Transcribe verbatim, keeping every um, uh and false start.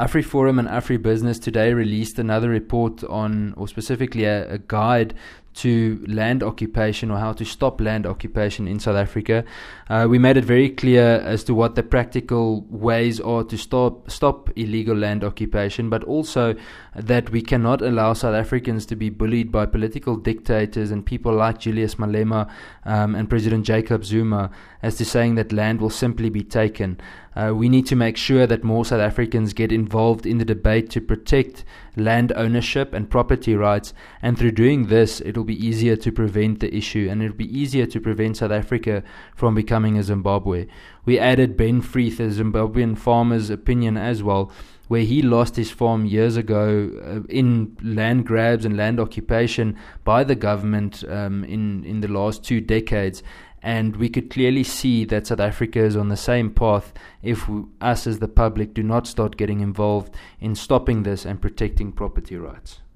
AfriForum and AfriBusiness today released another report on, or specifically a, a guide to land occupation, or how to stop land occupation in South Africa. Uh, we made it very clear as to what the practical ways are to stop stop illegal land occupation, but also that we cannot allow South Africans to be bullied by political dictators and people like Julius Malema um, and President Jacob Zuma as to saying that land will simply be taken. Uh, we need to make sure that more South Africans get involved in the debate to protect land ownership and property rights, and through doing this, it'll be easier to prevent the issue, and it'll be easier to prevent South Africa from becoming a Zimbabwe. We added Ben Freeth, a Zimbabwean farmer's opinion as well, where he lost his farm years ago uh, in land grabs and land occupation by the government um, in, in the last two decades. And we could clearly see that South Africa is on the same path if we, us as the public do not start getting involved in stopping this and protecting property rights.